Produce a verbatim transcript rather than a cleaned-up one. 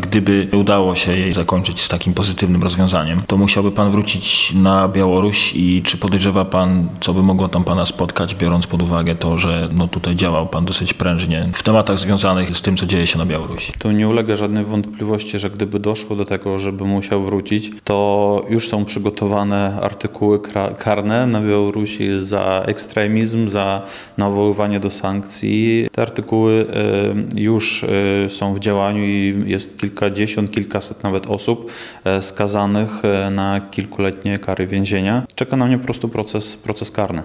gdyby udało się jej zakończyć z takim pozytywnym rozwiązaniem, to musiałby pan wrócić na Białoruś i czy podejrzewa pan, co by mogło tam pana spotkać, biorąc pod uwagę to, że no tutaj działał pan dosyć prężnie w tematach związanych z tym, co dzieje się na Białorusi? Tu nie ulega żadnej wątpliwości, że gdyby doszło do tego, żeby musiał wrócić, to już są przygotowane artykuły karne na Białorusi za ekstremizm, za nawoływanie do sankcji. Te artykuły już są w działaniu i jest kilkadziesiąt, kilkaset nawet osób skazanych na kilkuletnie kary więzienia. Czeka na mnie po prostu proces, proces karny.